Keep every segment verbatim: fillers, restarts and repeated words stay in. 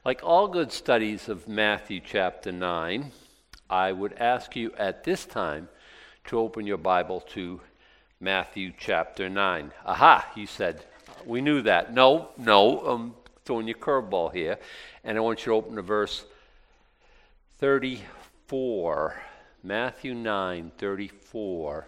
Like all good studies of Matthew chapter nine, I would ask you at this time to open your Bible to Matthew chapter nine. Aha, he said. We knew that. No, no, I'm throwing you a curveball here. And I want you to open to verse thirty-four. Matthew nine, thirty-four.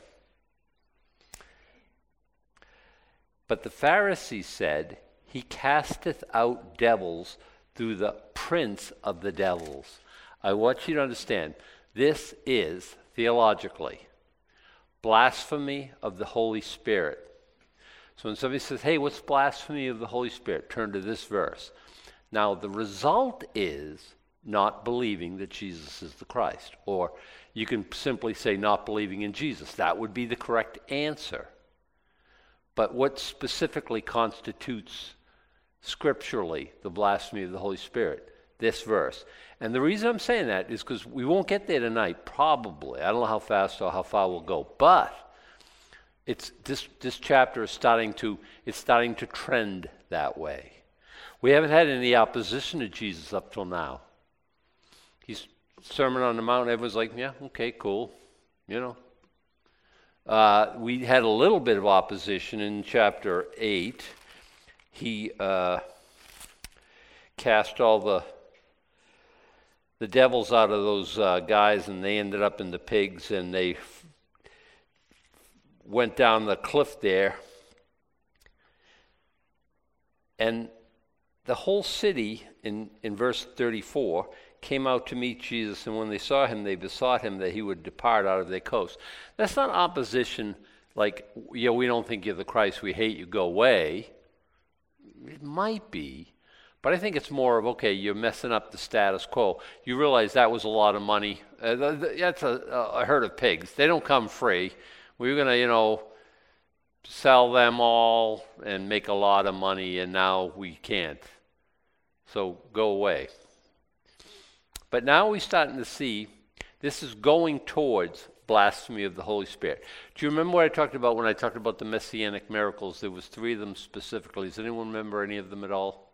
But the Pharisees said, He casteth out devils through the prince of the devils. I want you to understand, this is, theologically, blasphemy of the Holy Spirit. So when somebody says, hey, what's blasphemy of the Holy Spirit? Turn to this verse. Now, the result is not believing that Jesus is the Christ. Or you can simply say not believing in Jesus. That would be the correct answer. But what specifically constitutes scripturally the blasphemy of the Holy Spirit? This verse. And the reason I'm saying that is because we won't get there tonight, probably. I don't know how fast or how far we'll go. But it's this this chapter is starting to it's starting to trend that way. We haven't had any opposition to Jesus up till now. He's Sermon on the Mount, everyone's like, yeah, okay, cool. You know. Uh, we had a little bit of opposition in chapter eight. He uh, cast all the the devils out of those uh, guys, and they ended up in the pigs, and they f- went down the cliff there. And the whole city, in, in verse thirty-four, came out to meet Jesus, and when they saw him, they besought him that he would depart out of their coast. That's not opposition like, yeah, we don't think you're the Christ, we hate you, go away. It might be, but I think it's more of, okay, you're messing up the status quo. You realize that was a lot of money. Uh, that's a, a herd of pigs. They don't come free. We were going to, you know, sell them all and make a lot of money, and now we can't. So go away. But now we're starting to see this is going towards blasphemy of the Holy Spirit. Do you remember what I talked about when I talked about the messianic miracles? There was three of them specifically. Does anyone remember any of them at all?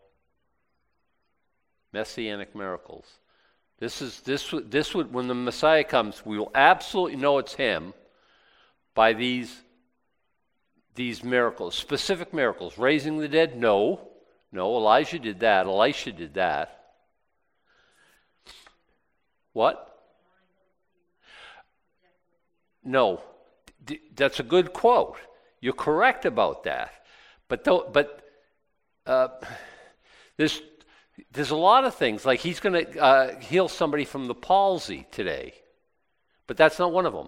Messianic miracles. This is this this would when the Messiah comes, we will absolutely know it's him by these these miracles, specific miracles. Raising the dead? No. No, Elijah did that. Elisha did that. What? No, D- that's a good quote. You're correct about that. But th- but uh, there's there's a lot of things, like he's going to uh, heal somebody from the palsy today, but that's not one of them.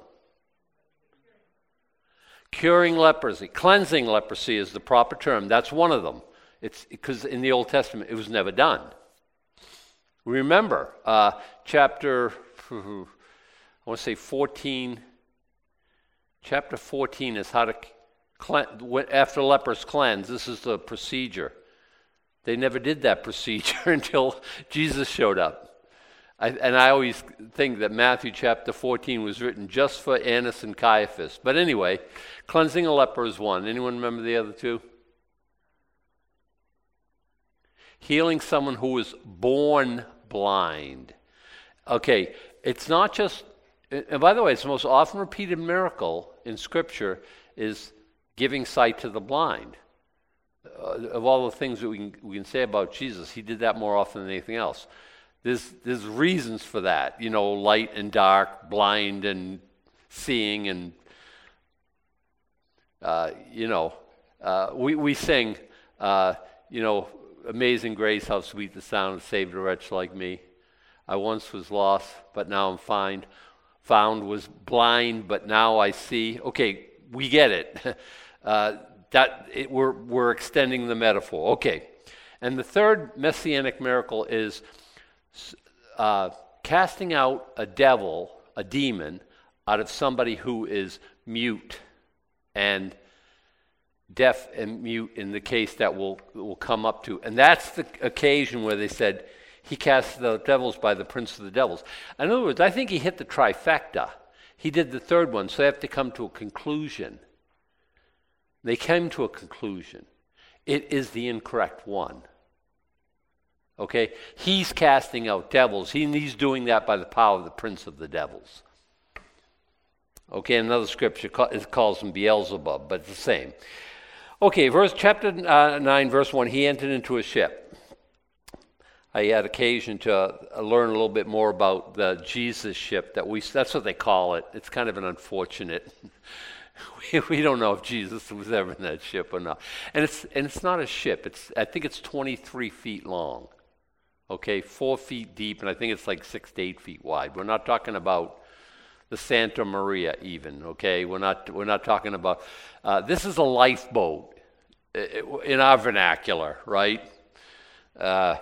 Curing leprosy, cleansing leprosy is the proper term. That's one of them. It's because in the Old Testament it was never done. Remember, uh, chapter I want to say fourteen. Chapter fourteen is how to cleanse, after lepers cleanse. This is the procedure. They never did that procedure until Jesus showed up. I, and I always think that Matthew chapter fourteen was written just for Annas and Caiaphas. But anyway, cleansing a leper is one. Anyone remember the other two? Healing someone who was born blind. Okay, it's not just, and by the way, it's the most often repeated miracle in Scripture is giving sight to the blind. Uh, of all the things that we can, we can say about Jesus, he did that more often than anything else. There's there's reasons for that, you know, light and dark, blind and seeing, and uh, you know, uh, we we sing, uh, you know, Amazing Grace, how sweet the sound that saved a wretch like me. I once was lost, but now I'm found. Found was blind, but now I see. Okay, we get it. Uh, that it, we're we're extending the metaphor. Okay, and the third messianic miracle is uh, casting out a devil, a demon, out of somebody who is mute and deaf and mute in the case that we'll, we'll come up to. And that's the occasion where they said, he cast the devils by the prince of the devils. In other words, I think he hit the trifecta. He did the third one, so they have to come to a conclusion. They came to a conclusion. It is the incorrect one. Okay? He's casting out devils. He, he's doing that by the power of the prince of the devils. Okay, another scripture call, it calls him Beelzebub, but it's the same. Okay, verse chapter uh, nine, verse one, he entered into a ship. I had occasion to uh, learn a little bit more about the Jesus ship. That we that's what they call it. It's kind of an unfortunate. we, we don't know if Jesus was ever in that ship or not. And it's and it's not a ship. It's I think it's twenty-three feet long. Okay, four feet deep, and I think it's like six to eight feet wide. We're not talking about the Santa Maria even. Okay, we're not we're not talking about. Uh, this is a lifeboat in our vernacular, right? Uh,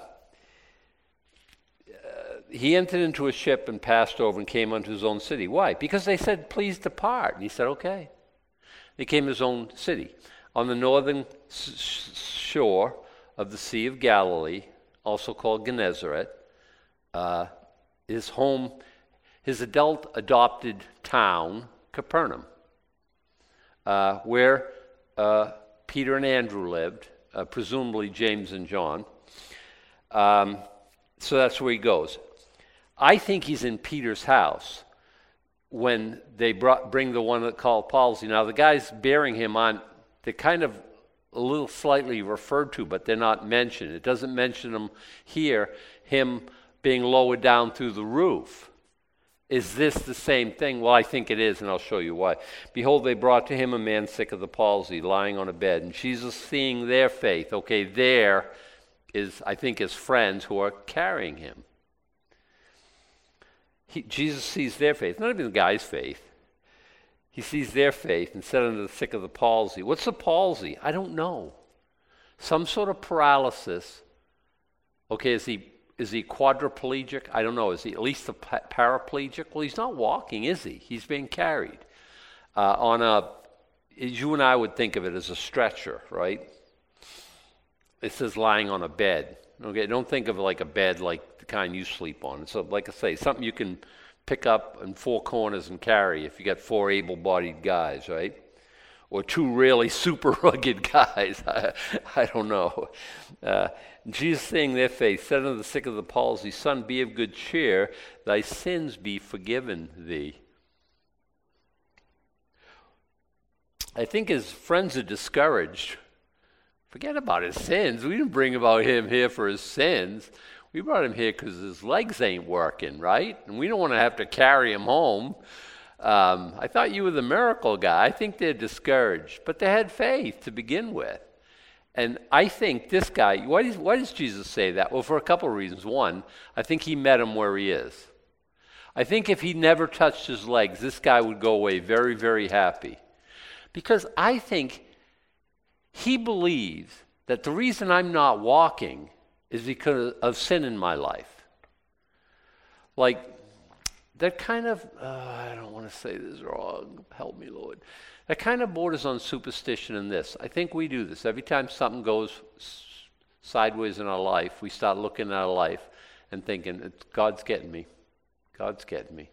He entered into a ship and passed over and came unto his own city. Why? Because they said, please depart. And he said, okay. He came to his own city. On the northern s- shore of the Sea of Galilee, also called Gennesaret, uh, his home, his adult adopted town, Capernaum, uh, where uh, Peter and Andrew lived, uh, presumably James and John. Um, so that's where he goes. I think he's in Peter's house when they brought, bring the one that called palsy. Now, the guys bearing him on, they're kind of a little slightly referred to, but they're not mentioned. It doesn't mention him here, him being lowered down through the roof. Is this the same thing? Well, I think it is, and I'll show you why. Behold, they brought to him a man sick of the palsy, lying on a bed. And Jesus, seeing their faith, okay, there is, I think, his friends who are carrying him. He, Jesus sees their faith, not even the guy's faith. He sees their faith and said unto the sick of the palsy. What's the palsy? I don't know. Some sort of paralysis. Okay, is he is he quadriplegic? I don't know. Is he at least a pa- paraplegic? Well, he's not walking, is he? He's being carried uh, on a. You and I would think of it as a stretcher, right? It says lying on a bed. Okay, don't think of it like a bed like the kind you sleep on. So, like I say, something you can pick up in four corners and carry if you got four able-bodied guys, right? Or two really super rugged guys. I, I don't know. Uh, Jesus, seeing their faith, said unto the sick of the palsy, Son, be of good cheer, thy sins be forgiven thee. I think his friends are discouraged. Forget about his sins. We didn't bring about him here for his sins. We brought him here because his legs ain't working, right? And we don't want to have to carry him home. Um, I thought you were the miracle guy. I think they're discouraged. But they had faith to begin with. And I think this guy, why does, why does Jesus say that? Well, for a couple of reasons. One, I think he met him where he is. I think if he never touched his legs, this guy would go away very, very happy. Because I think he believes that the reason I'm not walking is because of sin in my life. Like, that kind of, uh, I don't want to say this wrong, help me, Lord. That kind of borders on superstition in this. I think we do this. Every time something goes s- sideways in our life, we start looking at our life and thinking, God's getting me. God's getting me.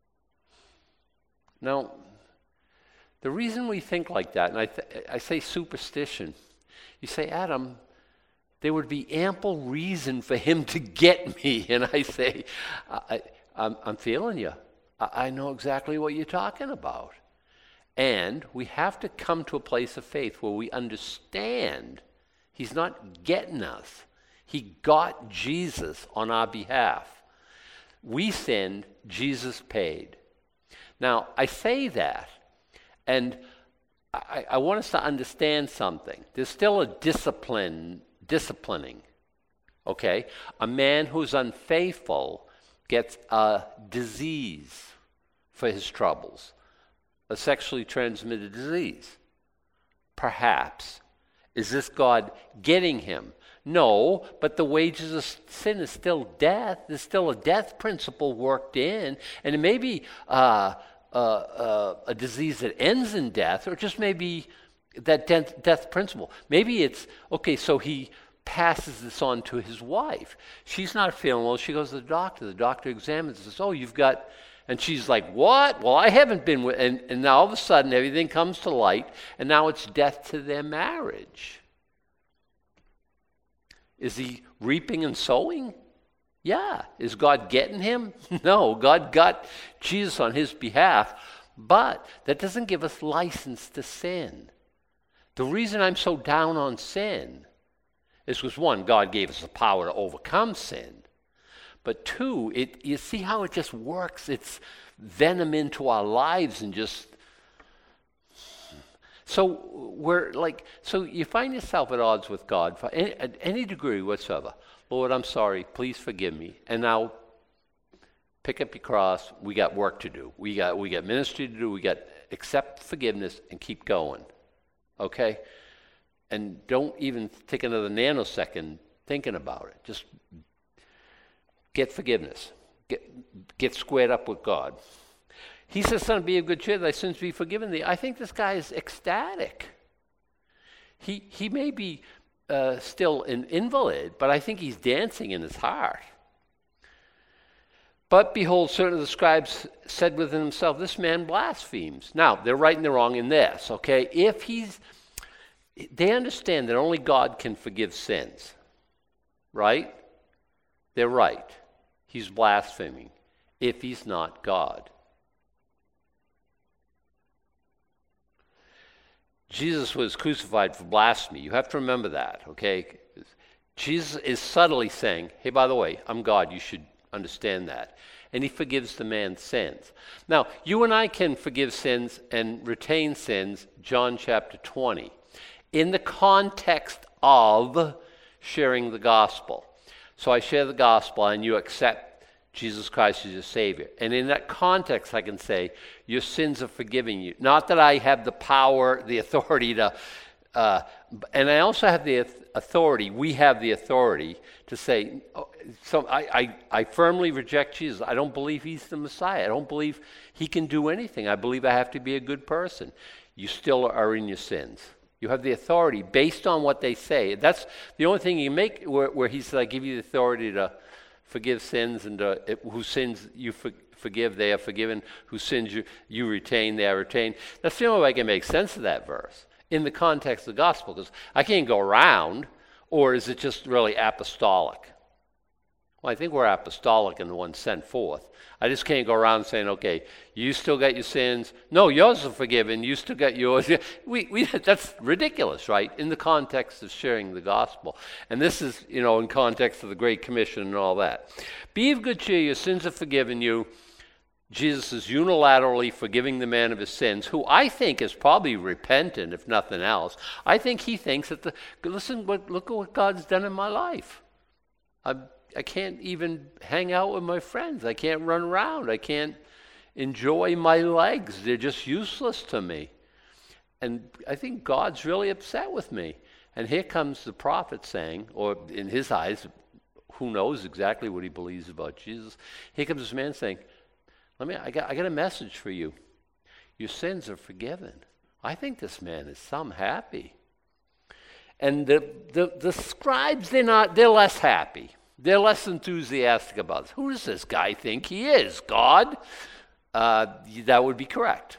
Now, the reason we think like that, and I, th- I say superstition, you say, Adam, there would be ample reason for him to get me. And I say, I, I'm, I'm feeling you. I, I know exactly what you're talking about. And we have to come to a place of faith where we understand he's not getting us. He got Jesus on our behalf. We sinned, Jesus paid. Now, I say that, and I, I want us to understand something. There's still a discipline, disciplining, okay? A man who's unfaithful gets a disease for his troubles, a sexually transmitted disease. Perhaps. Is this God getting him? No, but the wages of sin is still death. There's still a death principle worked in, and it may be uh, uh, uh, a disease that ends in death, or just maybe that death, death principle. Maybe it's, okay, so he passes this on to his wife. She's not feeling well. She goes to the doctor. The doctor examines and says, oh, you've got, and she's like, what? Well, I haven't been with, and, and now all of a sudden everything comes to light, and now it's death to their marriage. Is he reaping and sowing? Yeah. Is God getting him? No, God got Jesus on his behalf, but that doesn't give us license to sin. The reason I'm so down on sin is because, one, God gave us the power to overcome sin. But two, it you see how it just works? It's venom into our lives and just... So we're like, so you find yourself at odds with God for any, at any degree whatsoever. Lord, I'm sorry, please forgive me. And now pick up your cross. We got work to do. We got we got ministry to do. We got accept forgiveness and keep going. Okay? And don't even take another nanosecond thinking about it. Just get forgiveness. Get get squared up with God. He says, son, be of good cheer, thy sins be forgiven thee. I think this guy is ecstatic. He he may be uh, still an invalid, but I think he's dancing in his heart. But behold, certain of the scribes said within himself, this man blasphemes. Now, they're right and they're wrong in this, okay? If he's, they understand that only God can forgive sins, right? They're right. He's blaspheming if he's not God. Jesus was crucified for blasphemy. You have to remember that, okay? Jesus is subtly saying, hey, by the way, I'm God. You should understand that. And he forgives the man's sins. Now, you and I can forgive sins and retain sins, John chapter twenty, in the context of sharing the gospel. So I share the gospel and you accept Jesus Christ is your Savior. And in that context, I can say, your sins are forgiven you. Not that I have the power, the authority to, uh, and I also have the authority, we have the authority to say, oh, so I, I, I firmly reject Jesus. I don't believe he's the Messiah. I don't believe he can do anything. I believe I have to be a good person. You still are in your sins. You have the authority based on what they say. That's the only thing you make where, where he says, I give you the authority to forgive sins, and uh, it, whose sins you for, forgive, they are forgiven. Whose sins you, you retain, they are retained. That's the only way I can make sense of that verse in the context of the gospel, because I can't go around, or is it just really apostolic? Well, I think we're apostolic and the ones sent forth. I just can't go around saying, okay, you still got your sins. No, yours are forgiven. You still got yours. We, we, that's ridiculous, right? In the context of sharing the gospel. And this is, you know, in context of the Great Commission and all that. Be of good cheer, your sins are forgiven you. Jesus is unilaterally forgiving the man of his sins, who I think is probably repentant, if nothing else. I think he thinks that, the listen, what, look at what God's done in my life. I'm I can't even hang out with my friends. I can't run around. I can't enjoy my legs. They're just useless to me. And I think God's really upset with me. And here comes the prophet saying, or in his eyes, who knows exactly what he believes about Jesus. Here comes this man saying, Let me I got I got a message for you. Your sins are forgiven. I think this man is some happy. And the the, the scribes, they're not they're less happy. They're less enthusiastic about this. Who does this guy think he is? God? Uh, that would be correct.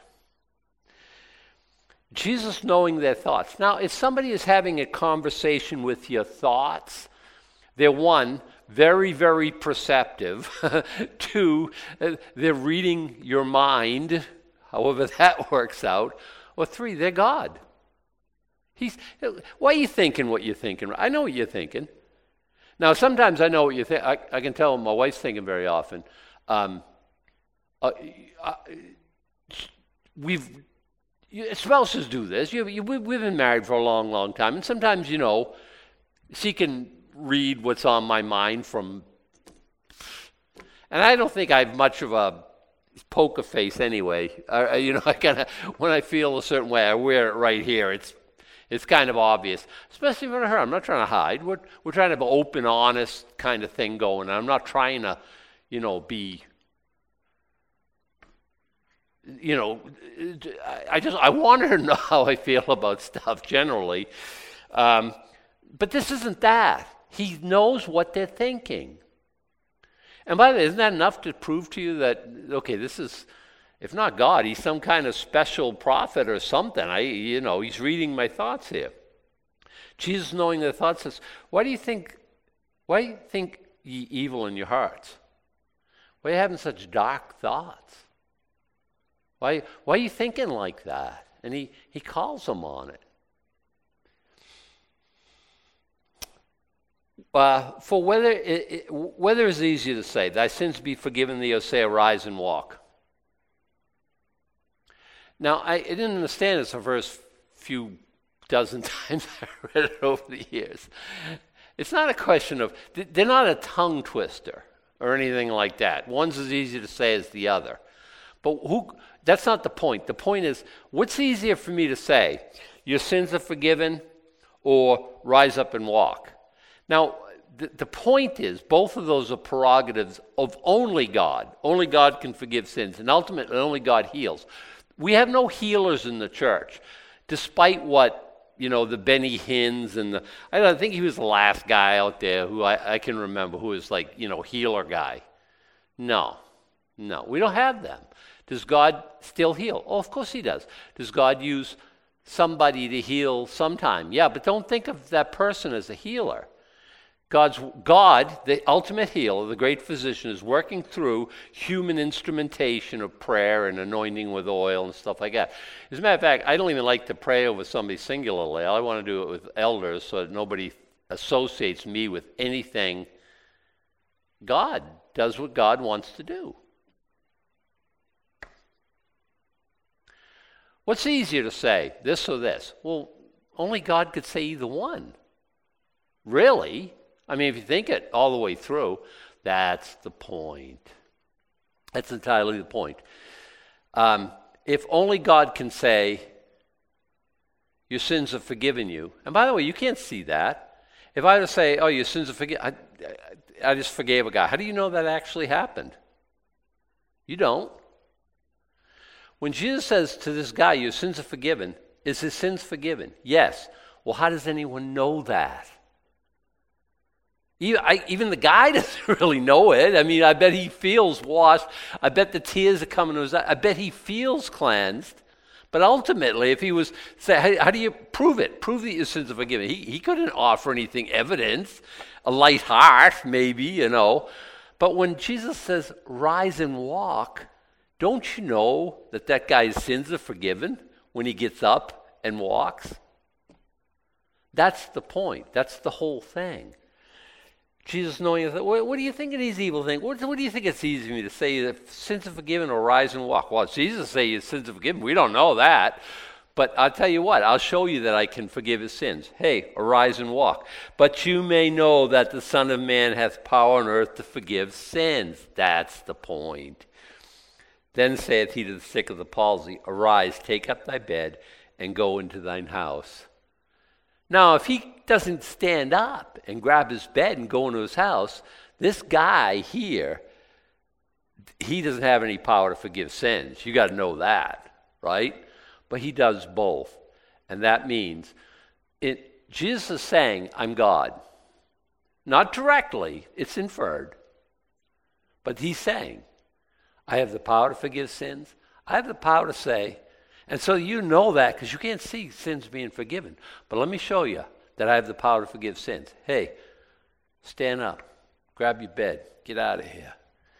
Jesus knowing their thoughts. Now, if somebody is having a conversation with your thoughts, they're one, very, very perceptive. Two, they're reading your mind, however that works out. Or three, they're God. He's, why are you thinking what you're thinking? I know what you're thinking. Now, sometimes I know what you think. I, I can tell my wife's thinking very often. Um, uh, uh, we've spouses do this. You, you, we've been married for a long, long time, and sometimes, you know, she can read what's on my mind from. And I don't think I have much of a poker face anyway. Uh, you know, I kind of when I feel a certain way, I wear it right here. It's It's kind of obvious, especially for her. I'm not trying to hide. We're, we're trying to have an open, honest kind of thing going. I'm not trying to, you know, be, you know, I just, I want her to know how I feel about stuff generally. Um, but this isn't that. He knows what they're thinking. And by the way, isn't that enough to prove to you that, okay, this is, if not God, he's some kind of special prophet or something. I, you know, he's reading my thoughts here. Jesus, knowing their thoughts, says, why do you think Why do you think ye evil in your hearts? Why are you having such dark thoughts? Why, why are you thinking like that? And he, he calls them on it. Uh, for whether it, it, whether is easier to say, thy sins be forgiven thee, or say, arise and walk. Now, I, I didn't understand this the first few dozen times I read it over the years. It's not a question of, they're not a tongue twister or anything like that. One's as easy to say as the other. But who? That's not the point. The point is, what's easier for me to say? Your sins are forgiven, or rise up and walk. Now, the, the point is, both of those are prerogatives of only God. Only God can forgive sins, and ultimately only God heals. We have no healers in the church, despite what, you know, the Benny Hinns and the, I don't think he was the last guy out there who I, I can remember who was like, you know, healer guy. No, no, we don't have them. Does God still heal? Oh, of course he does. Does God use somebody to heal sometime? Yeah, but don't think of that person as a healer. God's God, the ultimate healer, the great physician, is working through human instrumentation of prayer and anointing with oil and stuff like that. As a matter of fact, I don't even like to pray over somebody singularly. I want to do it with elders so that nobody associates me with anything. God does what God wants to do. What's easier to say, this or this? Well, only God could say either one. Really? I mean, if you think it all the way through, that's the point. That's entirely the point. Um, if only God can say, your sins are forgiven you. And by the way, you can't see that. If I were to say, oh, your sins are forgiven, I, I just forgave a guy. How do you know that actually happened? You don't. When Jesus says to this guy, your sins are forgiven, is his sins forgiven? Yes. Well, how does anyone know that? Even, I, even the guy doesn't really know it. I mean, I bet he feels washed. I bet the tears are coming to his eyes. I bet he feels cleansed. But ultimately, if he was, say, how, how do you prove it? Prove that your sins are forgiven. He, he couldn't offer anything evidence. A light heart, maybe, you know. But when Jesus says, rise and walk, don't you know that that guy's sins are forgiven when he gets up and walks? That's the point. That's the whole thing. Jesus knowing, what, what do you think of these evil things? What, what do you think it's easy for me to say that sins are forgiven or rise and walk? Well, Jesus say your sins are forgiven. We don't know that. But I'll tell you what, I'll show you that I can forgive his sins. Hey, arise and walk. But you may know that the Son of Man hath power on earth to forgive sins. That's the point. Then saith he to the sick of the palsy, arise, take up thy bed, and go into thine house. Now, if he doesn't stand up and grab his bed and go into his house, this guy here, he doesn't have any power to forgive sins. You got to know that, right? But he does both. And that means, it, Jesus is saying, I'm God. Not directly, it's inferred. But he's saying, I have the power to forgive sins. I have the power to say, and so you know that because you can't see sins being forgiven. But let me show you that I have the power to forgive sins. Hey, stand up, grab your bed, get out of here.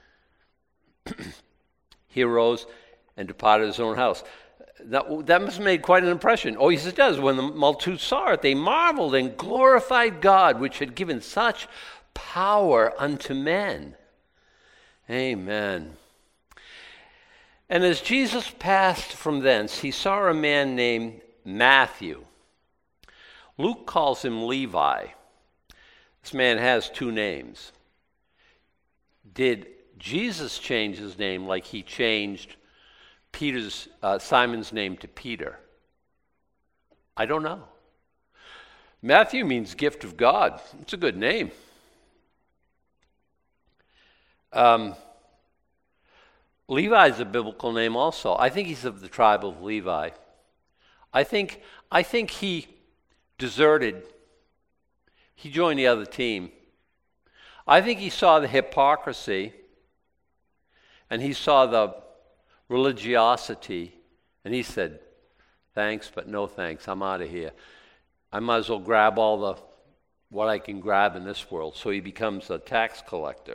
He arose and departed his own house. That, that must have made quite an impression. Oh, yes, it does. When the multitude saw it, they marveled and glorified God, which had given such power unto men. Amen. And as Jesus passed from thence, he saw a man named Matthew. Luke calls him Levi. This man has two names. Did Jesus change his name like he changed Peter's uh, Simon's name to Peter? I don't know. Matthew means gift of God. It's a good name. Um, Levi is a biblical name also. I think he's of the tribe of Levi. I think, I think he deserted. He joined the other team. I think he saw the hypocrisy and he saw the religiosity and he said, thanks, but no thanks. I'm out of here. I might as well grab all the what I can grab in this world. So he becomes a tax collector.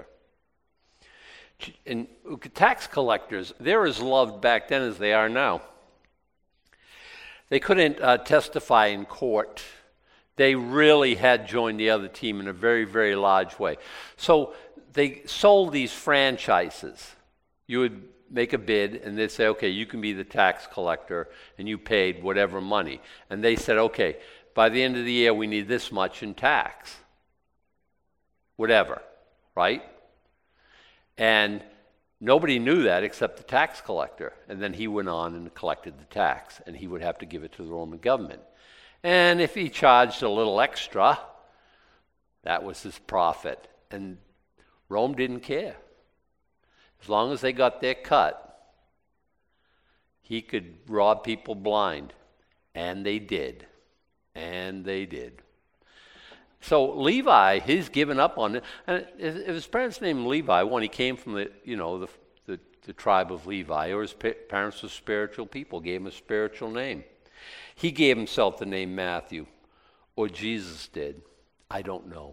And tax collectors, they're as loved back then as they are now. They couldn't uh, testify in court. They really had joined the other team in a very, very large way. So they sold these franchises. You would make a bid, and they'd say, okay, you can be the tax collector, and you paid whatever money. And they said, okay, by the end of the year, we need this much in tax. Whatever, right? And nobody knew that except the tax collector. And then he went on and collected the tax, and he would have to give it to the Roman government. And if he charged a little extra, that was his profit. And Rome didn't care. As long as they got their cut, he could rob people blind. And they did. And they did. So Levi, he's given up on it. And if his parents named Levi, when he came from the, you know, the, the, the tribe of Levi, or his parents were spiritual people, gave him a spiritual name. He gave himself the name Matthew, or Jesus did. I don't know.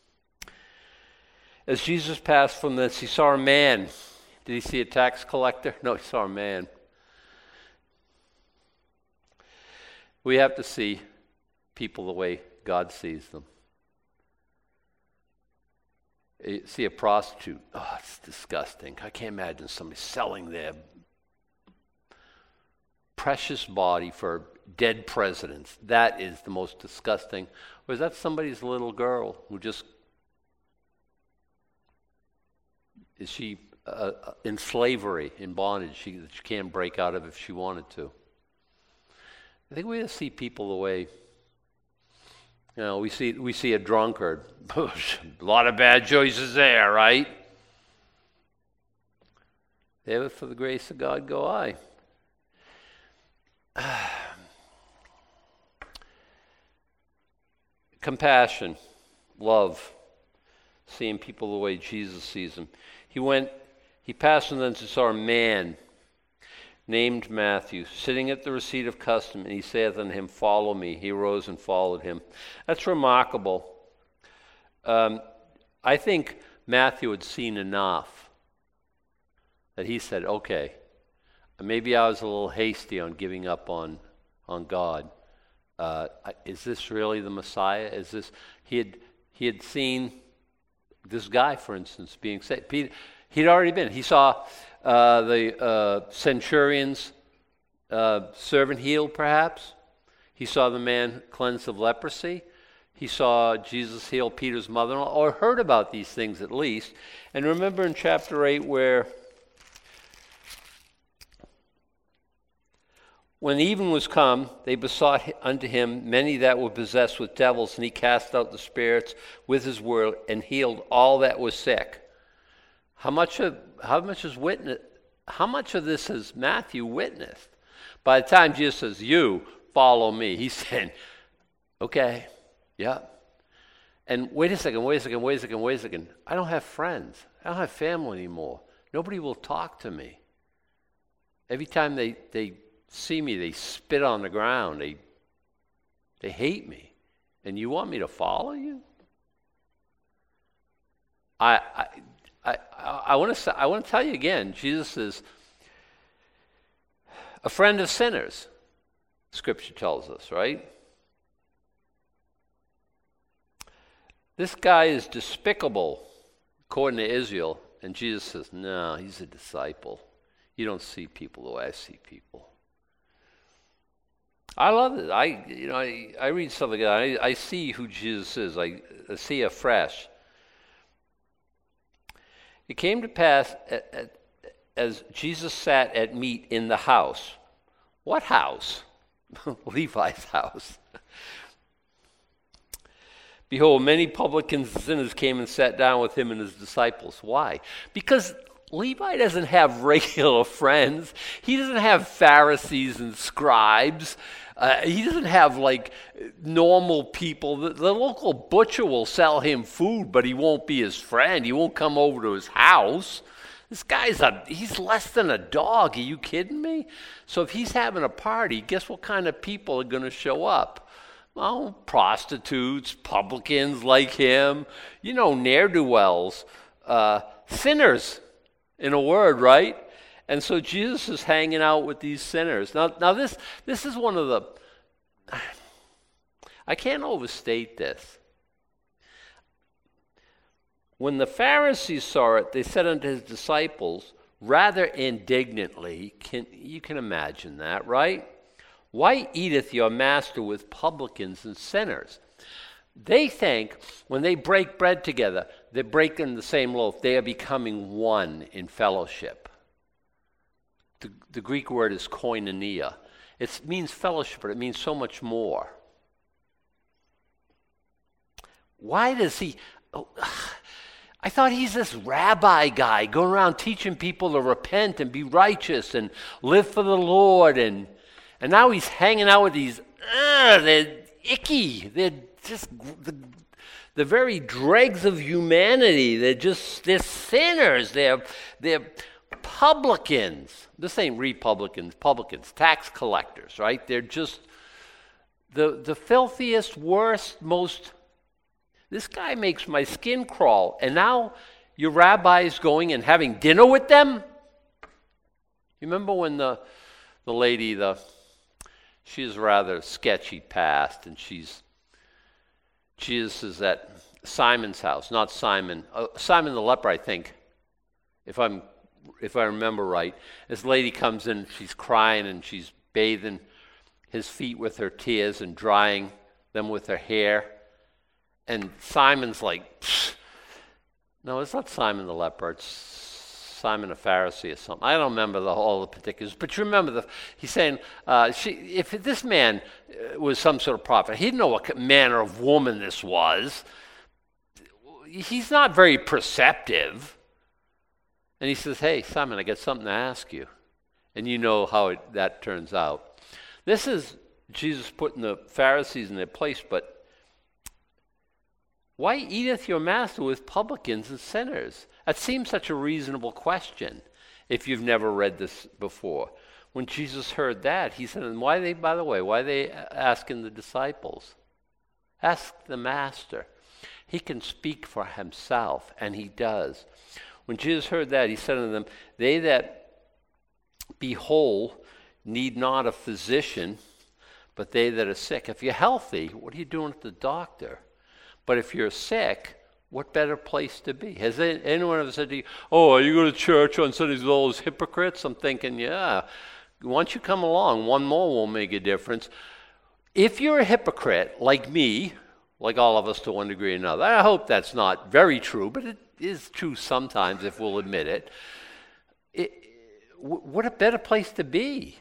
As Jesus passed from this, he saw a man. Did he see a tax collector? No, he saw a man. We have to see people the way God sees them. You see a prostitute. Oh, it's disgusting. I can't imagine somebody selling their precious body for dead presidents. That is the most disgusting. Or is that somebody's little girl who just, is she uh, in slavery, in bondage, she, that she can't break out of if she wanted to? I think we have to see people the way, you know, we see we see a drunkard. A lot of bad choices there, right? There for the grace of God go I. Compassion, love, seeing people the way Jesus sees them. He went, he passed and then saw a man named Matthew, sitting at the receipt of custom, and he saith unto him, follow me. He arose and followed him. That's remarkable. Um, I think Matthew had seen enough that he said, okay, maybe I was a little hasty on giving up on, on God. Uh, is this really the Messiah? Is this, he had, he had seen this guy, for instance, being saved. Peter, he'd already been. He saw uh, the uh, centurion's uh, servant healed, perhaps. He saw the man cleansed of leprosy. He saw Jesus heal Peter's mother-in-law, or heard about these things at least. And remember in chapter eight where when even was come, they besought unto him many that were possessed with devils, and he cast out the spirits with his word and healed all that was sick. How much of how much is witness? How much of this has Matthew witnessed? By the time Jesus says, "You follow me," he's saying, "Okay, yeah." And wait a second, wait a second, wait a second, wait a second. I don't have friends. I don't have family anymore. Nobody will talk to me. Every time they they see me, they spit on the ground. They they hate me. And you want me to follow you? I I I, I want to I want to tell you again, Jesus is a friend of sinners. Scripture tells us, right? This guy is despicable, according to Israel, and Jesus says, "No, he's a disciple. You don't see people the way I see people." I love it. I, you know, I, I read something. I, I see who Jesus is. I, I see afresh. It came to pass at, at, as Jesus sat at meat in the house. What house? Levi's house. Behold, many publicans and sinners came and sat down with him and his disciples. Why? Because Levi doesn't have regular friends. He doesn't have Pharisees and scribes. Uh, he doesn't have like normal people. The, the local butcher will sell him food, but he won't be his friend. He won't come over to his house. This guy's a, he's less than a dog. Are you kidding me? So if he's having a party, guess what kind of people are going to show up? Well, prostitutes, publicans like him, you know, ne'er-do-wells, uh, sinners, in a word, right? And so Jesus is hanging out with these sinners. Now, now this this is one of the, I can't overstate this. When the Pharisees saw it, they said unto his disciples, rather indignantly, can, you can imagine that, right? Why eateth your master with publicans and sinners? They think when they break bread together, they're breaking the same loaf. They are becoming one in fellowship. The, the Greek word is koinonia. It means fellowship, but it means so much more. Why does he... Oh, I thought he's this rabbi guy going around teaching people to repent and be righteous and live for the Lord. And and now he's hanging out with these, uh, they're icky. They're just the, the very dregs of humanity. They're just, they're sinners. They're, they're publicans. This ain't republicans, publicans, tax collectors, right? They're just the the filthiest, worst, most... This guy makes my skin crawl. And now your rabbi's going and having dinner with them? You remember when the the lady, the she has rather sketchy past, and she's Jesus is at Simon's house, not Simon. Uh, Simon the leper, I think, if I'm if I remember right. This lady comes in, she's crying, and she's bathing his feet with her tears and drying them with her hair. And Simon's like, pfft. No, it's not Simon the leper. It's Simon a Pharisee or something. I don't remember the, all the particulars. But you remember, the, he's saying, uh, she, if this man was some sort of prophet, he didn't know what manner of woman this was. He's not very perceptive. And he says, hey, Simon, I got something to ask you. And you know how it, that turns out. This is Jesus putting the Pharisees in their place, but why eateth your master with publicans and sinners? That seems such a reasonable question if you've never read this before. When Jesus heard that, he said, and why are they, by the way, why are they asking the disciples? Ask the master. He can speak for himself, and he does. When Jesus heard that, he said unto them, they that be whole need not a physician, but they that are sick. If you're healthy, what are you doing at the doctor? But if you're sick, what better place to be? Has anyone ever said to you, oh, you go to church on Sundays with all those hypocrites? I'm thinking, yeah, once you come along, one more will make a difference. If you're a hypocrite, like me, like all of us to one degree or another, I hope that's not very true, but it is true sometimes if we'll admit it. it what a better place to be.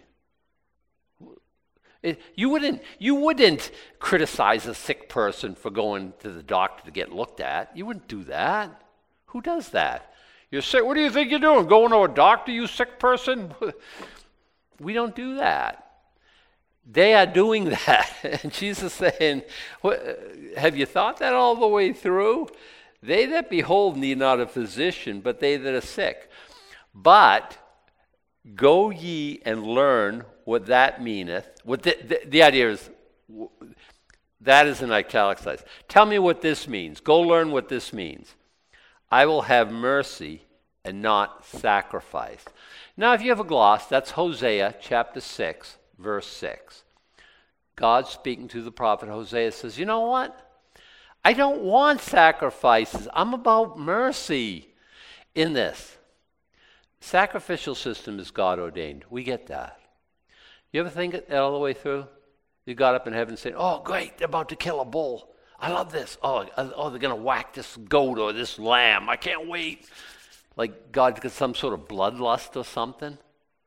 It, you wouldn't you wouldn't criticize a sick person for going to the doctor to get looked at. You wouldn't do that. Who does that? You're sick. What do you think you're doing? Going to a doctor, you sick person? We don't do that. They are doing that. And Jesus is saying, have you thought that all the way through? They that behold need not a physician, but they that are sick. But go ye and learn what that meaneth. What the, the, the idea is, that is in italicized. Tell me what this means. Go learn what this means. I will have mercy and not sacrifice. Now, if you have a gloss, that's Hosea chapter six, verse six. God speaking to the prophet Hosea says, you know what? I don't want sacrifices. I'm about mercy in this. Sacrificial system is God ordained. We get that. You ever think it all the way through? You got up in heaven saying, oh, great, they're about to kill a bull. I love this. Oh, oh they're going to whack this goat or this lamb. I can't wait. Like God's got some sort of bloodlust or something.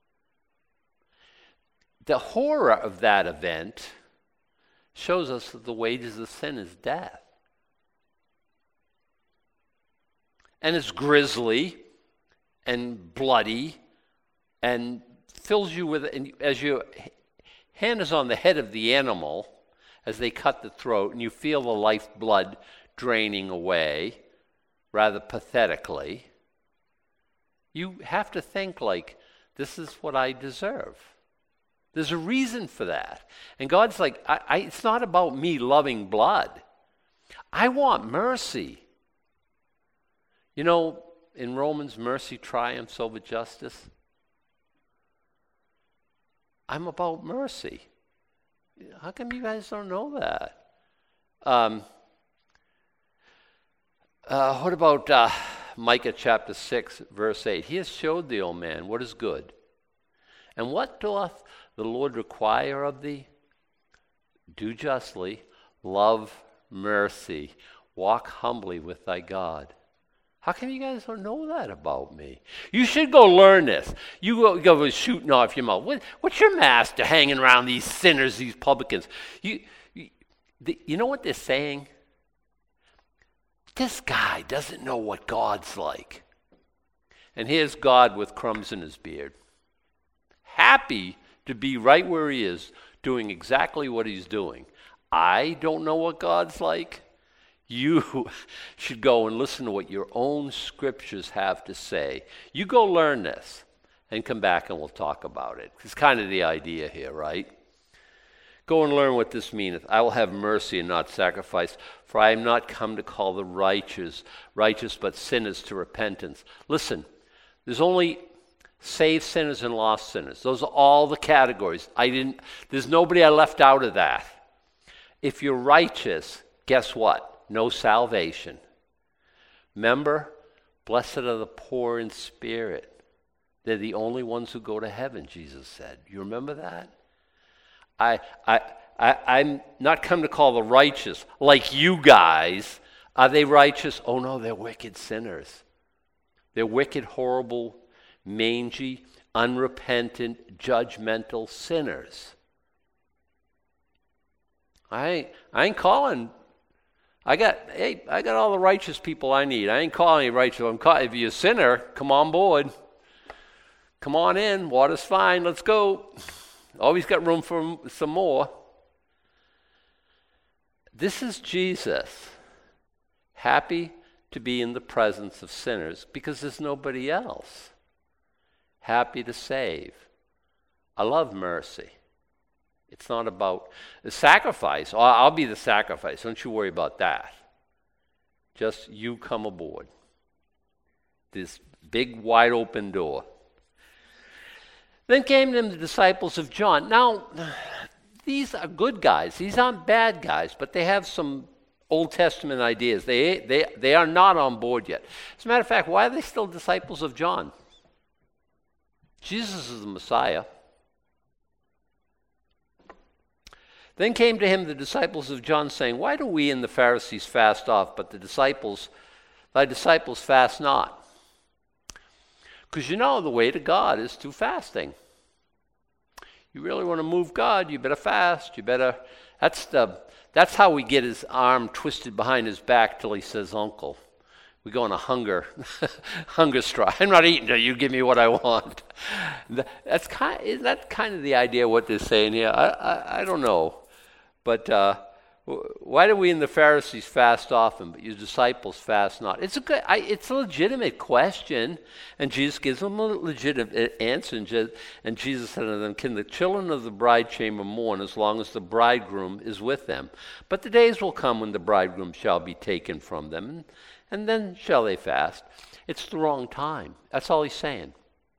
The horror of that event shows us that the wages of sin is death. And it's grisly and bloody and fills you with, and as your hand is on the head of the animal, as they cut the throat, and you feel the lifeblood draining away, rather pathetically, you have to think like, this is what I deserve. There's a reason for that. And God's like, I, I, it's not about me loving blood. I want mercy. You know, in Romans, mercy triumphs over justice. I'm about mercy. How come you guys don't know that? Um, uh, what about uh, Micah chapter six, verse eight? He has showed thee, O man, what is good. And what doth the Lord require of thee? Do justly, love mercy, walk humbly with thy God. How come you guys don't know that about me? You should go learn this. You go, go shooting off your mouth. What, what's your master hanging around these sinners, these publicans? You, you, the, you know what they're saying? This guy doesn't know what God's like. And here's God with crumbs in his beard. Happy to be right where he is, doing exactly what he's doing. I don't know what God's like. You should go and listen to what your own scriptures have to say. You go learn this and come back and we'll talk about it. It's kind of the idea here, right? Go and learn what this meaneth. I will have mercy and not sacrifice, for I am not come to call the righteous, righteous but sinners to repentance. Listen, there's only saved sinners and lost sinners. Those are all the categories. I didn't. There's nobody I left out of that. If you're righteous, guess what? No salvation. Remember, blessed are the poor in spirit. They're the only ones who go to heaven, Jesus said. You remember that? I, I, I, I'm not come to call the righteous like you guys. Are they righteous? Oh no, they're wicked sinners. They're wicked, horrible, mangy, unrepentant, judgmental sinners. I ain't, I ain't calling. I got, hey, I got all the righteous people I need. I ain't calling you righteous. I'm call, if you're a sinner, come on board. Come on in. Water's fine. Let's go. Always got room for some more. This is Jesus, happy to be in the presence of sinners because there's nobody else. Happy to save. I love mercy. It's not about the sacrifice. I'll, I'll be the sacrifice. Don't you worry about that. Just you come aboard. This big wide open door. Then came to him the disciples of John. Now, these are good guys. These aren't bad guys, but they have some Old Testament ideas. They, they, they are not on board yet. As a matter of fact, why are they still disciples of John? Jesus is the Messiah. Then came to him the disciples of John, saying, why do we and the Pharisees fast off, but the disciples, thy disciples fast not? Because you know the way to God is through fasting. You really want to move God, you better fast. You better. That's the. That's how we get his arm twisted behind his back till he says, "Uncle." We go on a hunger, hunger strike. I'm not eating till you give me what I want. That's kind. Is that kind of the idea of what they're saying here? I I, I don't know, but uh, why do we and the Pharisees fast often, but your disciples fast not? It's a good. I, it's a legitimate question, and Jesus gives them a legitimate answer. And, Je- and Jesus said to them, "Can the children of the bride chamber mourn as long as the bridegroom is with them? But the days will come when the bridegroom shall be taken from them." And, And then shall they fast? It's the wrong time. That's all he's saying.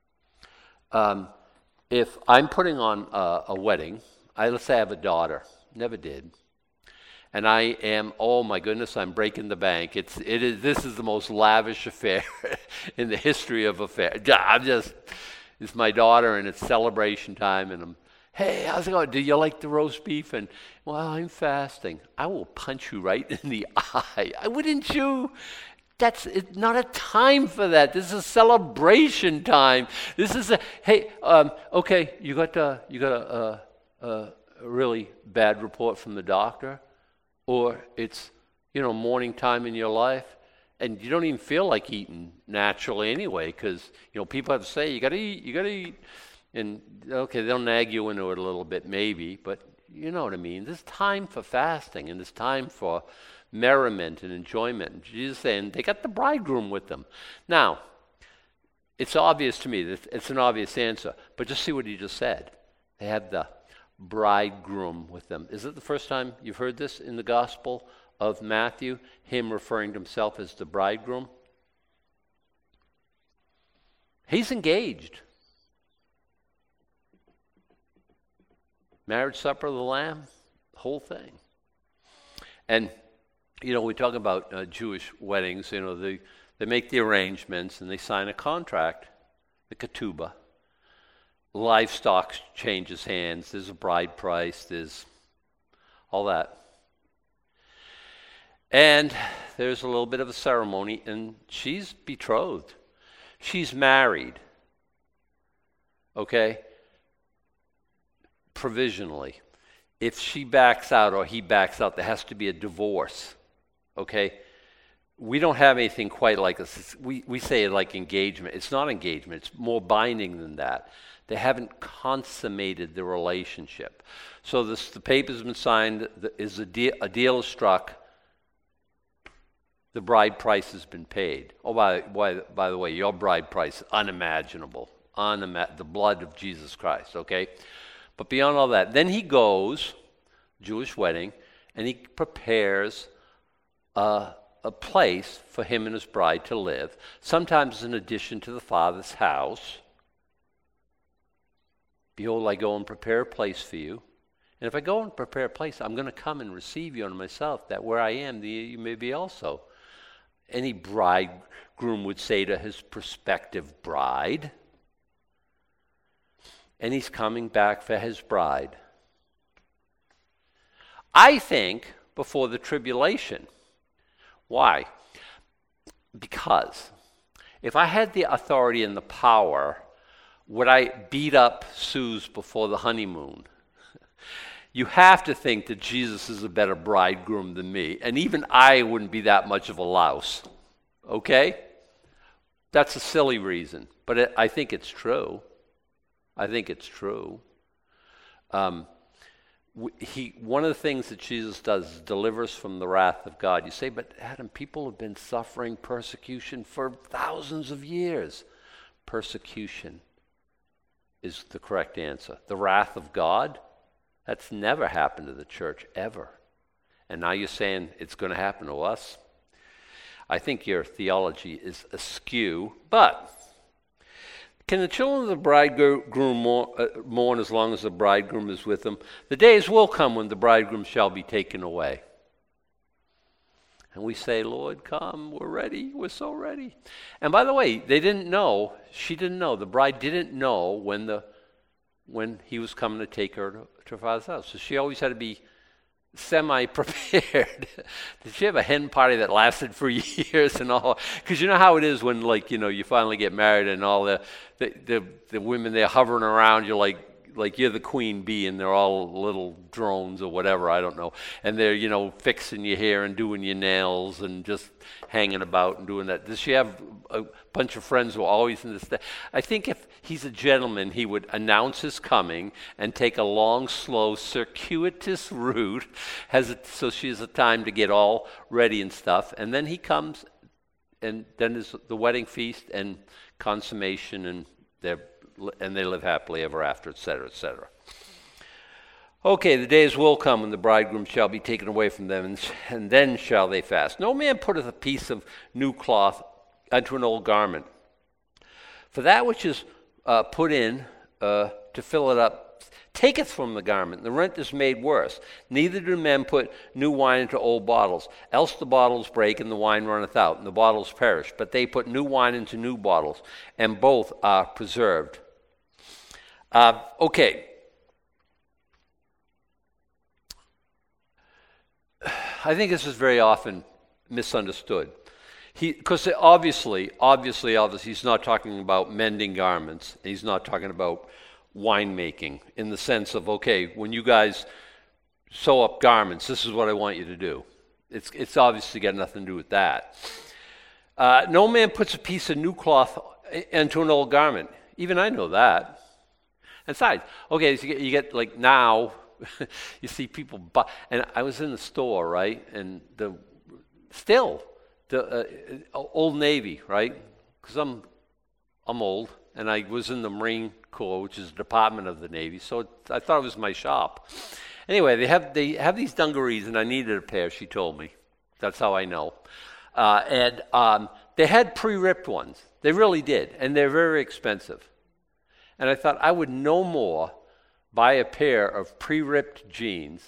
Um, if I'm putting on a, a wedding, I, let's say I have a daughter, never did, and I am, oh my goodness, I'm breaking the bank. It's, it is, this is the most lavish affair in the history of affairs. I'm just, it's my daughter and it's celebration time and I'm, hey, how's it going? Do you like the roast beef? And, well, I'm fasting. I will punch you right in the eye. Wouldn't you? That's it's not a time for that. This is a celebration time. This is a, hey, um, okay, you got, a, you got a, a, a really bad report from the doctor, or it's, you know, morning time in your life, and you don't even feel like eating naturally anyway, because, you know, people have to say, you got to eat, you got to eat. And, okay, they'll nag you into it a little bit maybe, but you know what I mean. There's time for fasting, and there's time for merriment and enjoyment. And Jesus is saying they got the bridegroom with them. Now, it's obvious to me, that it's an obvious answer, but just see what he just said. They have the bridegroom with them. Is it the first time you've heard this in the Gospel of Matthew? Him referring to himself as the bridegroom? He's engaged. Marriage supper of the Lamb, the whole thing. And, you know, we talk about uh, Jewish weddings, you know, they, they make the arrangements and they sign a contract, the ketubah. Livestock changes hands, there's a bride price, there's all that. And there's a little bit of a ceremony, and she's betrothed. She's married, okay, provisionally. If she backs out or he backs out, there has to be a divorce, okay? We don't have anything quite like this. We, we say it like engagement. It's not engagement. It's more binding than that. They haven't consummated the relationship. So this, the paper's been signed, the, is a, deal, a deal is struck, the bride price has been paid. Oh, by, by, by the way, your bride price, unimaginable. Unima- the blood of Jesus Christ, okay? But beyond all that, then he goes, Jewish wedding, and he prepares a, a place for him and his bride to live, sometimes in addition to the Father's house. Behold, I go and prepare a place for you. And if I go and prepare a place, I'm going to come and receive you unto myself, that where I am, the, you may be also. Any bridegroom would say to his prospective bride. And he's coming back for his bride. I think before the tribulation. Why? Because if I had the authority and the power, would I beat up Suze before the honeymoon? You have to think that Jesus is a better bridegroom than me. And even I wouldn't be that much of a louse. Okay? That's a silly reason. But it, I think it's true. I think it's true. Um, he, one of the things that Jesus does is deliver us from the wrath of God. You say, but Adam, people have been suffering persecution for thousands of years. Persecution is the correct answer. The wrath of God, that's never happened to the church, ever. And now you're saying it's going to happen to us? I think your theology is askew, but can the children of the bridegroom mourn, uh, mourn as long as the bridegroom is with them? The days will come when the bridegroom shall be taken away. And we say, Lord, come, we're ready, we're so ready. And by the way, they didn't know, she didn't know, the bride didn't know when the when he was coming to take her to, to her father's house. So she always had to be semi-prepared. Did she have a hen party that lasted for years and all? Because you know how it is when, like, you know, you finally get married and all the the, the, the women, they're hovering around, you're like, like you're the queen bee and they're all little drones or whatever, I don't know. And they're, you know, fixing your hair and doing your nails and just hanging about and doing that. Does she have a bunch of friends who are always in this? I think if he's a gentleman, he would announce his coming and take a long, slow, circuitous route has a, so she has a time to get all ready and stuff. And then he comes, and then there's the wedding feast and consummation, and they're and they live happily ever after, et cetera, et cetera. Okay, the days will come when the bridegroom shall be taken away from them, and, and then shall they fast. No man putteth a piece of new cloth unto an old garment. For that which is uh, put in uh, to fill it up taketh from the garment, and the rent is made worse. Neither do men put new wine into old bottles, else the bottles break, and the wine runneth out, and the bottles perish. But they put new wine into new bottles, and both are preserved. Uh, okay. I think this is very often misunderstood. He, because obviously, obviously, obviously, he's not talking about mending garments. He's not talking about winemaking in the sense of, okay, when you guys sew up garments, this is what I want you to do. It's, it's obviously got nothing to do with that. Uh, no man puts a piece of new cloth into an old garment. Even I know that. And besides, okay, so you get, you get like now, you see people buy, and I was in the store, right, and the still the uh, Old Navy, right, because I'm I'm old, and I was in the Marine Corps, which is a department of the Navy, so it, I thought it was my shop. Anyway, they have they have these dungarees, and I needed a pair, she told me. That's how I know. Uh, and um, they had pre-ripped ones. They really did, and they're very expensive. And I thought I would no more buy a pair of pre-ripped jeans.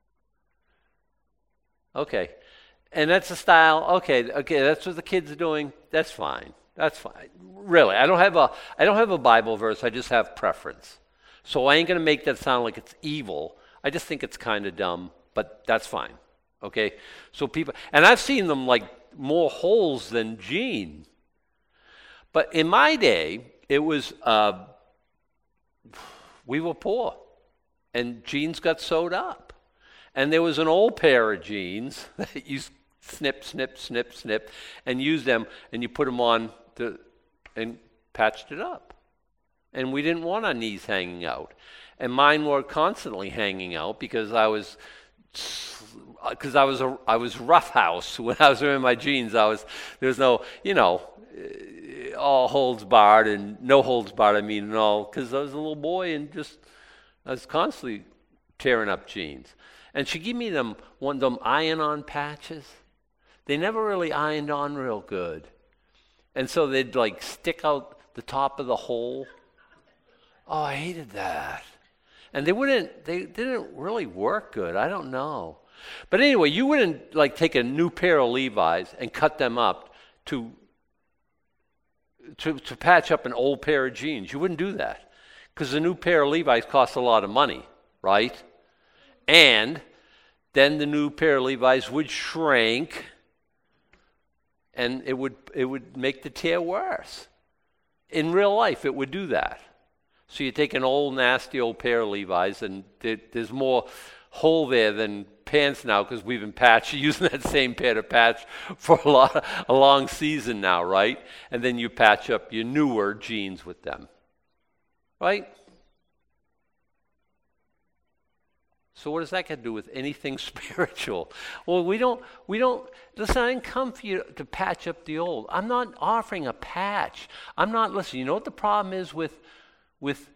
Okay. And that's the style. Okay, okay, that's what the kids are doing. That's fine. That's fine. Really, I don't have a I don't have a Bible verse. I just have preference. So I ain't going to make that sound like it's evil. I just think it's kind of dumb, but that's fine. Okay? So people, and I've seen them like more holes than jeans. But in my day, it was uh, we were poor, and jeans got sewed up. And there was an old pair of jeans that you snip, snip, snip, snip, and use them, and you put them on to, and patched it up. And we didn't want our knees hanging out. And mine were constantly hanging out because I was, because I was a, I was roughhouse when I was wearing my jeans. I was there was no, you know, all holds barred and no holds barred. I mean, and all because I was a little boy and just I was constantly tearing up jeans. And she gave me them one of them iron-on patches. They never really ironed on real good. And so they'd like stick out the top of the hole. Oh, I hated that. And they wouldn't, they didn't really work good. I don't know. But anyway, you wouldn't like take a new pair of Levi's and cut them up to, to, to patch up an old pair of jeans. You wouldn't do that. Because a new pair of Levi's costs a lot of money, right? And then the new pair of Levi's would shrink, and it would it would make the tear worse. In real life, it would do that. So you take an old, nasty old pair of Levi's, and there, there's more hole there than pants now because we've been patched, using that same pair to patch for a, lot, a long season now, right? And then you patch up your newer jeans with them, right? So what does that got to do with anything spiritual? Well, we don't, we don't, listen, I didn't come for you to patch up the old. I'm not offering a patch. I'm not, listen, you know what the problem is with, with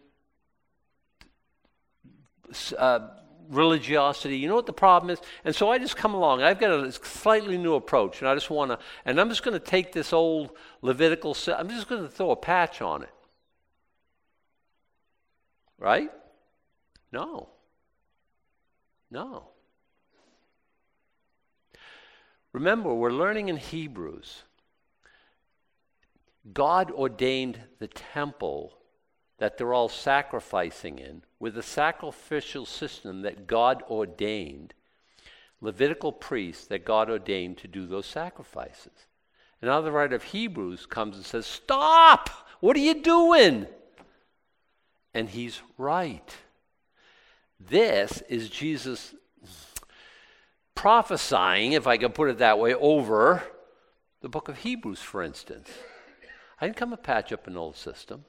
uh, religiosity? You know what the problem is? And so I just come along. I've got a slightly new approach, and I just want to, and I'm just going to take this old Levitical, I'm just going to throw a patch on it. Right? No. No. Remember, we're learning in Hebrews. God ordained the temple that they're all sacrificing in with a sacrificial system that God ordained, Levitical priests that God ordained to do those sacrifices. And now the writer of Hebrews comes and says, stop! What are you doing? And he's right. This is Jesus prophesying, if I can put it that way, over the book of Hebrews, for instance. I didn't come to patch up an old system.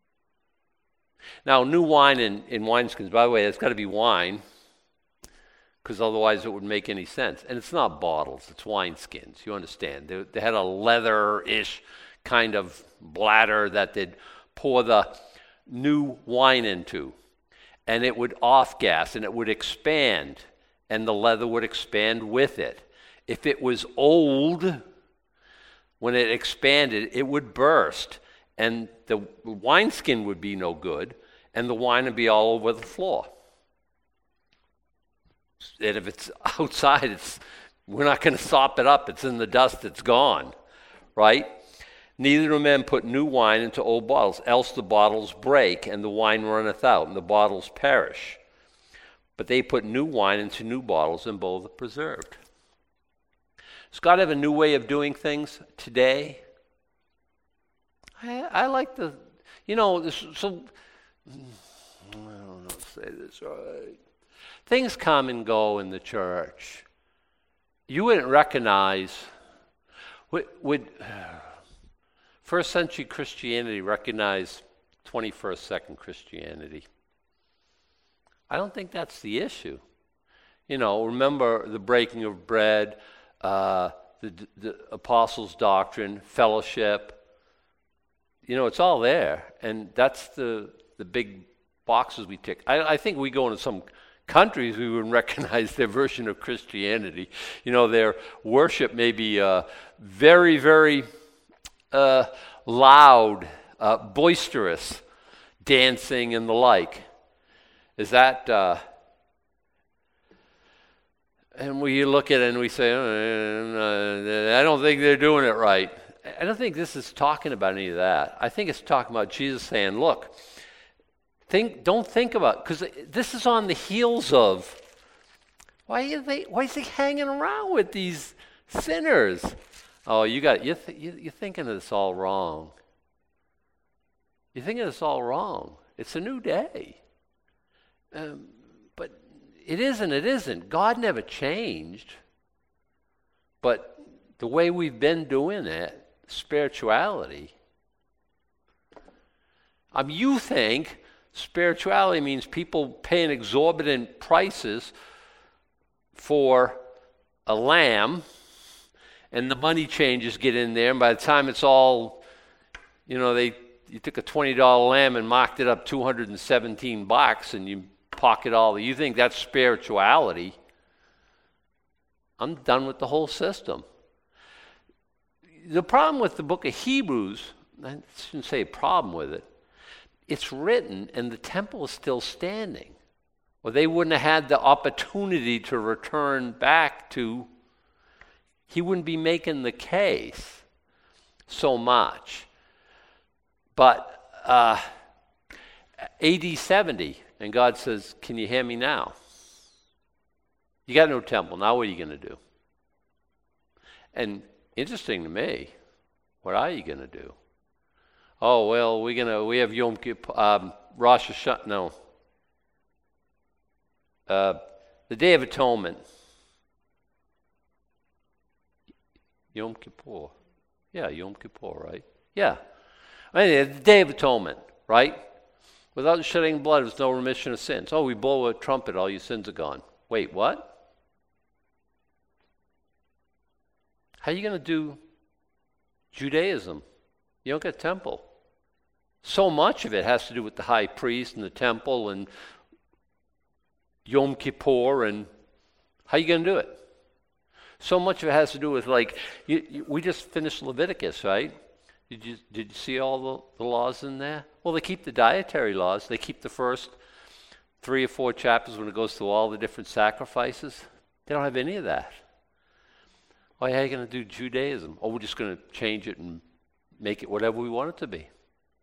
Now, new wine in, in wineskins, by the way, it's got to be wine, because otherwise it wouldn't make any sense. And it's not bottles, it's wineskins, you understand. They, they had a leather-ish kind of bladder that they'd pour the new wine into. And it would off-gas, and it would expand, and the leather would expand with it. If it was old, when it expanded, it would burst, and the wineskin would be no good, and the wine would be all over the floor. And if it's outside, it's we're not going to sop it up. It's in the dust. It's gone, right? Neither do men put new wine into old bottles, else the bottles break, and the wine runneth out, and the bottles perish. But they put new wine into new bottles, and both are preserved. Does God have a new way of doing things today? I, I like the, you know, this, so, I don't know how to say this right. Things come and go in the church. You wouldn't recognize, would, would first century Christianity recognize twenty-first second Christianity? I don't think that's the issue. You know, remember the breaking of bread, uh, the, the apostles' doctrine, fellowship. you know, it's all there, and that's the the big boxes we tick. I, I think we go into some countries, we wouldn't recognize their version of Christianity. You know, their worship may be uh, very, very uh, loud, uh, boisterous, dancing and the like. Is that, uh, and we look at it and we say, oh, I don't think they're doing it right. I don't think this is talking about any of that. I think it's talking about Jesus saying, look, think, don't think about, because this is on the heels of, why are they, why is he hanging around with these sinners? Oh, you got, you're, th- you're thinking of this all wrong. You're thinking of this all wrong. It's a new day. Um, but it isn't, it isn't. God never changed. But the way we've been doing it, spirituality, I mean, you think spirituality means people paying exorbitant prices for a lamb, and the money changers get in there, and by the time it's all, you know, they you took a twenty dollar lamb and marked it up two hundred seventeen bucks, and you pocket all the, you think that's spirituality. I'm done with the whole system. The problem with the book of Hebrews, I shouldn't say a problem with it, it's written and the temple is still standing. Well, they wouldn't have had the opportunity to return back to, he wouldn't be making the case so much. But uh, A D seventy, and God says, can you hear me now? You got no temple, now what are you going to do? And interesting to me, what are you going to do? Oh, well, we're gonna we have Yom Kippur, um, Rosh Hashanah, no. Uh, the Day of Atonement. Yom Kippur. Yeah, Yom Kippur, right? Yeah. I mean, the Day of Atonement, right? Without shedding blood, there's no remission of sins. Oh, we blow a trumpet, all your sins are gone. Wait, what? How are you going to do Judaism? You don't get a temple. So much of it has to do with the high priest and the temple and Yom Kippur, and how are you going to do it? So much of it has to do with, like, you, you, we just finished Leviticus, right? Did you did you see all the, the laws in there? Well, they keep the dietary laws. They keep the first three or four chapters when it goes through all the different sacrifices. They don't have any of that. Why are you going to do Judaism? Oh, we're just going to change it and make it whatever we want it to be.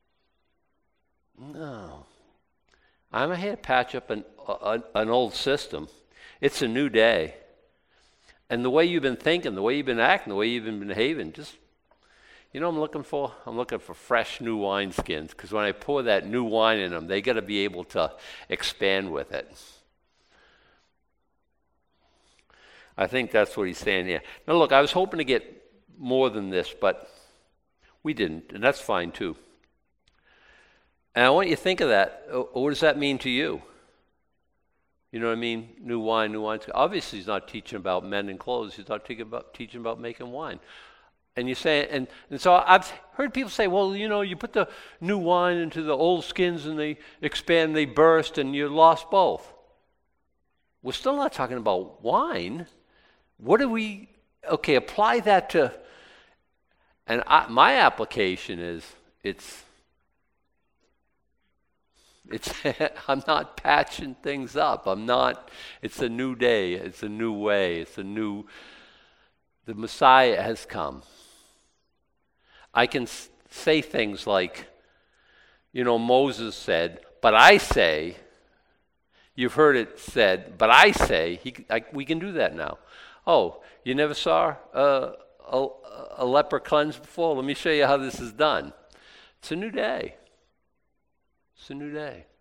No. I'm here to patch up an, a, an old system. It's a new day. And the way you've been thinking, the way you've been acting, the way you've been behaving, just, you know what I'm looking for? I'm looking for fresh new wineskins, because when I pour that new wine in them, they got to be able to expand with it. I think that's what he's saying here. Now look, I was hoping to get more than this, but we didn't, and that's fine too. And I want you to think of that. What does that mean to you? You know what I mean? New wine, new wine. Obviously, he's not teaching about men and clothes. He's not teaching about, teaching about making wine. And you say, and, and so I've heard people say, well, you know, you put the new wine into the old skins and they expand, they burst, and you lost both. We're still not talking about wine. What do we, okay, apply that to, and I, my application is, it's, it's, I'm not patching things up. I'm not, it's a new day. It's a new way. It's a new, the Messiah has come. I can s- say things like, you know, Moses said, but I say, you've heard it said, but I say, he, I, we can do that now. Oh, you never saw uh, a, a leper cleansed before? Let me show you how this is done. It's a new day. It's a new day.